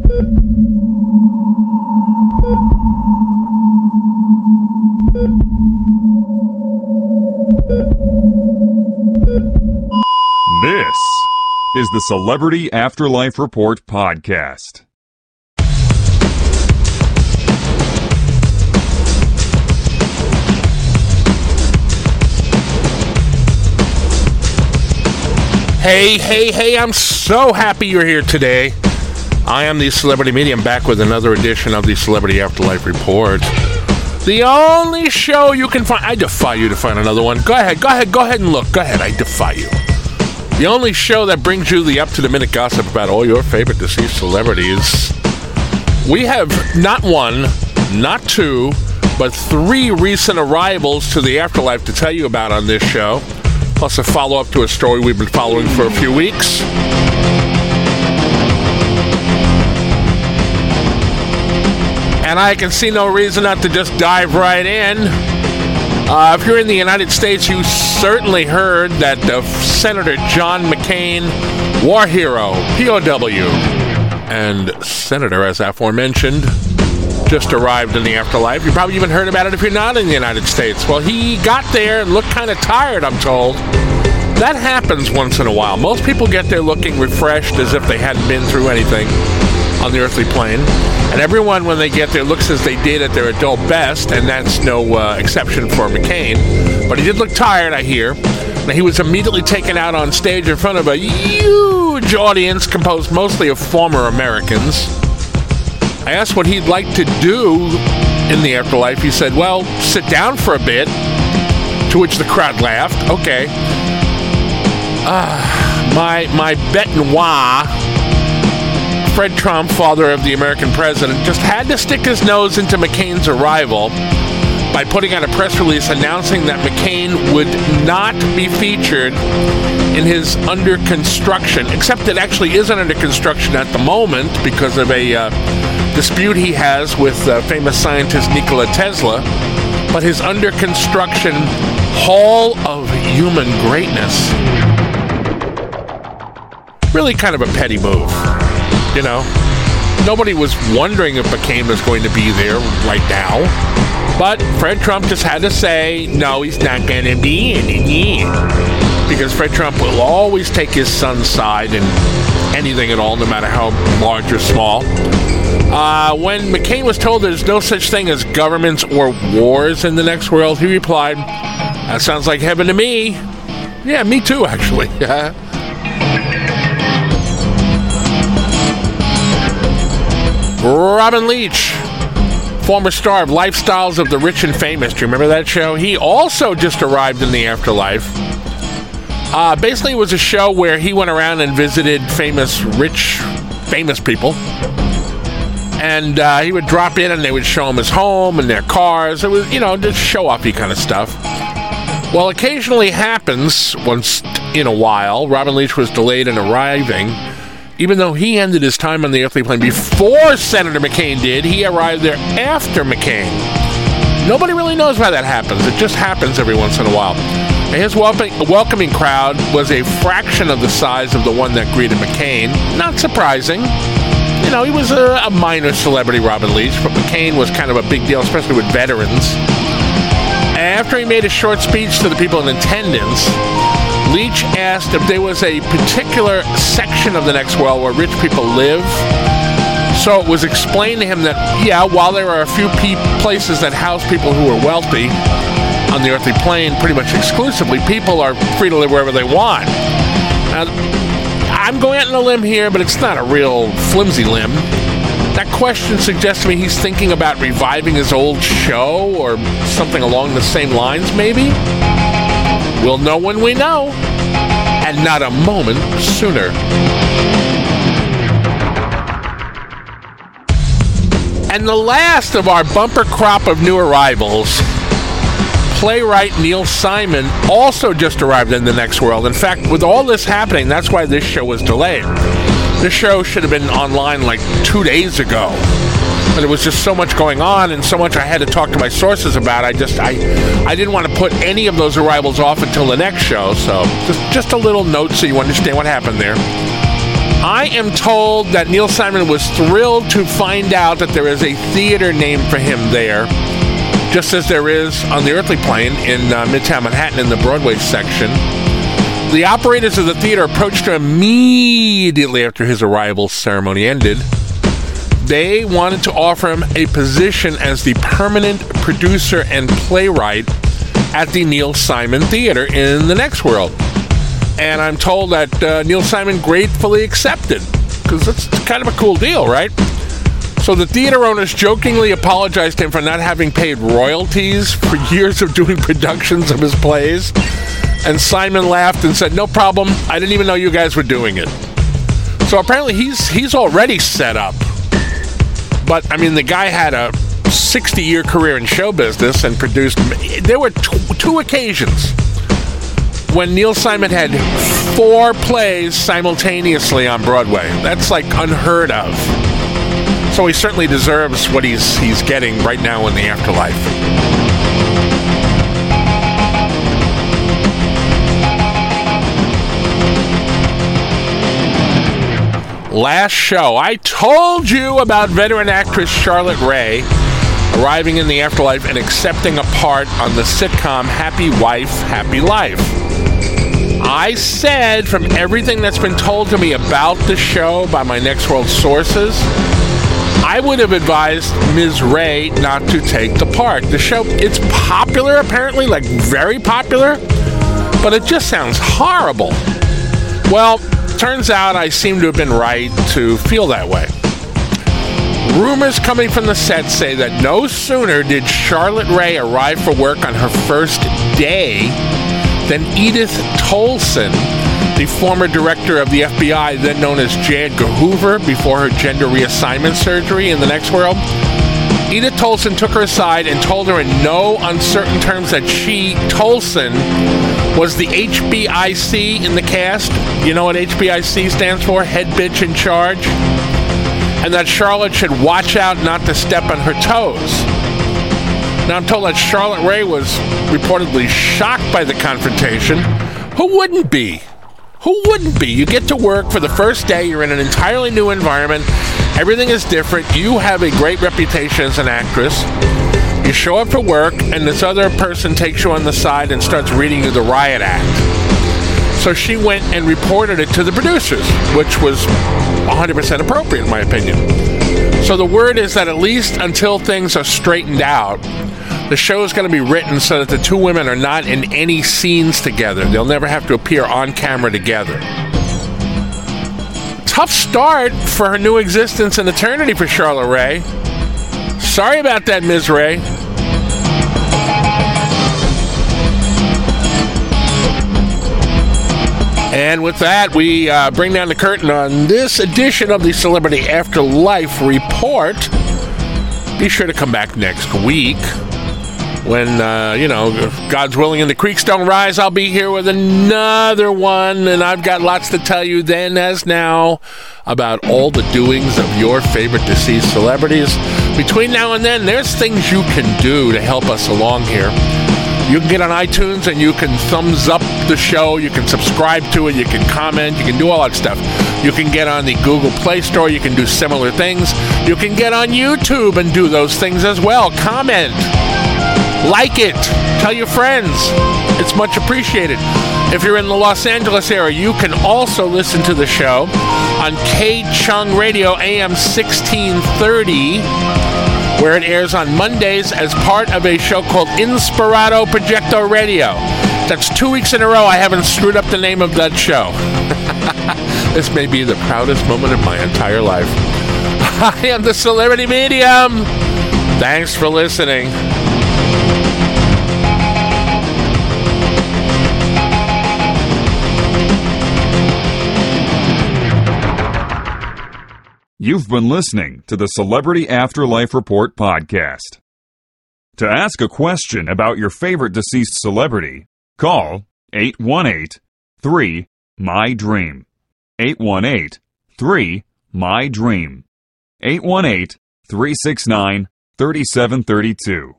This is the Celebrity Afterlife Report podcast. Hey, I'm so happy you're here today. I am the Celebrity Medium, back with another edition of the Celebrity Afterlife Report. The only show you can find... I defy you to find another one. Go ahead and look. Go ahead, I defy you. The only show that brings you the up-to-the-minute gossip about all your favorite deceased celebrities. We have not one, not two, but three recent arrivals to the afterlife to tell you about on this show, plus a follow-up to a story we've been following for a few weeks. And I can see no reason not to just dive right in. If you're in the United States, you certainly heard that Senator John McCain, war hero, POW, and senator, as aforementioned, just arrived in the afterlife. You probably even heard about it if you're not in the United States. Well, he got there and looked kind of tired, I'm told. That happens once in a while. Most people get there looking refreshed, as if they hadn't been through anything on the earthly plane. And everyone, when they get there, looks as they did at their adult best, and that's no exception for McCain. But he did look tired, I hear. Now, he was immediately taken out on stage in front of a huge audience composed mostly of former Americans. I asked what he'd like to do in the afterlife. He said, well, sit down for a bit, to which the crowd laughed. Okay. My bête noire, Fred Trump, father of the American president, just had to stick his nose into McCain's arrival by putting out a press release announcing that McCain would not be featured in his under construction, except it actually isn't under construction at the moment because of a dispute he has with famous scientist Nikola Tesla, but his under construction Hall of Human Greatness. Really kind of a petty move. You know, nobody was wondering if McCain was going to be there right now. But Fred Trump just had to say, no, he's not going to be in it. Because Fred Trump will always take his son's side in anything at all, no matter how large or small. When McCain was told there's no such thing as governments or wars in the next world, he replied, that sounds like heaven to me. Yeah, me too, actually. Robin Leach, former star of Lifestyles of the Rich and Famous. Do you remember that show? He also just arrived in the afterlife. Basically, it was a show where he went around and visited famous people. And he would drop in and they would show him his home and their cars. It was, just show-offy kind of stuff. Well, occasionally happens once in a while. Robin Leach was delayed in arriving. Even though he ended his time on the earthly plane before Senator McCain did, he arrived there after McCain. Nobody really knows why that happens. It just happens every once in a while. And his welcoming crowd was a fraction of the size of the one that greeted McCain. Not surprising. He was a minor celebrity, Robin Leach, but McCain was kind of a big deal, especially with veterans. After he made a short speech to the people in attendance, Leach asked if there was a particular section of the next world where rich people live. So it was explained to him that, while there are a few places that house people who are wealthy on the earthly plane, pretty much exclusively, people are free to live wherever they want. Now, I'm going out on a limb here, but it's not a real flimsy limb. That question suggests to me he's thinking about reviving his old show or something along the same lines, maybe? We'll know when we know, and not a moment sooner. And the last of our bumper crop of new arrivals, playwright Neil Simon also just arrived in the next world. In fact, with all this happening, that's why this show was delayed. This show should have been online like 2 days ago. But there was just so much going on and so much I had to talk to my sources about. I didn't want to put any of those arrivals off until the next show. So just a little note so you understand what happened there. I am told that Neil Simon was thrilled to find out that there is a theater named for him there, just as there is on the Earthly Plane in Midtown Manhattan in the Broadway section. The operators of the theater approached him immediately after his arrival ceremony ended. They wanted to offer him a position as the permanent producer and playwright at the Neil Simon Theater in the next world. And I'm told that Neil Simon gratefully accepted, because that's kind of a cool deal, right? So the theater owners jokingly apologized to him for not having paid royalties for years of doing productions of his plays. And Simon laughed and said, "No problem. I didn't even know you guys were doing it." So apparently he's already set up. But, I mean, the guy had a 60-year career in show business and produced... There were two occasions when Neil Simon had 4 plays simultaneously on Broadway. That's, like, unheard of. So he certainly deserves what he's getting right now in the afterlife. Last show, I told you about veteran actress Charlotte Rae arriving in the afterlife and accepting a part on the sitcom Happy Wife, Happy Life. I said, from everything that's been told to me about the show by my Next World sources, I would have advised Ms. Rae not to take the part. The show, it's popular apparently, like very popular, but it just sounds horrible. Well, turns out I seem to have been right to feel that way. Rumors coming from the set say that no sooner did Charlotte Rae arrive for work on her first day than Edith Tolson, the former director of the FBI, then known as J. Edgar Hoover, before her gender reassignment surgery in the next world, Edith Tolson took her aside and told her in no uncertain terms that she, Tolson, was the HBIC in the cast. You know what HBIC stands for? Head bitch in charge. And that Charlotte should watch out not to step on her toes. Now, I'm told that Charlotte Rae was reportedly shocked by the confrontation. Who wouldn't be? Who wouldn't be? You get to work for the first day. You're in an entirely new environment. Everything is different. You have a great reputation as an actress. You show up for work, and this other person takes you on the side and starts reading you the riot act. So she went and reported it to the producers, which was 100% appropriate, in my opinion. So the word is that at least until things are straightened out, the show is going to be written so that the two women are not in any scenes together. They'll never have to appear on camera together. Tough start for her new existence in eternity for Charlotte Rae. Sorry about that, Ms. Rae. And with that, we bring down the curtain on this edition of the Celebrity Afterlife Report. Be sure to come back next week when, if God's willing and the creeks don't rise, I'll be here with another one. And I've got lots to tell you then as now about all the doings of your favorite deceased celebrities. Between now and then, there's things you can do to help us along here. You can get on iTunes and you can thumbs up the show. You can subscribe to it. You can comment. You can do all that stuff. You can get on the Google Play Store. You can do similar things. You can get on YouTube and do those things as well. Comment. Like it. Tell your friends. It's much appreciated. If you're in the Los Angeles area, you can also listen to the show on K-Chung Radio AM 1630, where it airs on Mondays as part of a show called Inspirato Projecto Radio. That's 2 weeks in a row I haven't screwed up the name of that show. This may be the proudest moment of my entire life. I am the Celebrity Medium. Thanks for listening. You've been listening to the Celebrity Afterlife Report podcast. To ask a question about your favorite deceased celebrity, call 818-3-MY-DREAM. 818-3-MY-DREAM. 818-369-3732.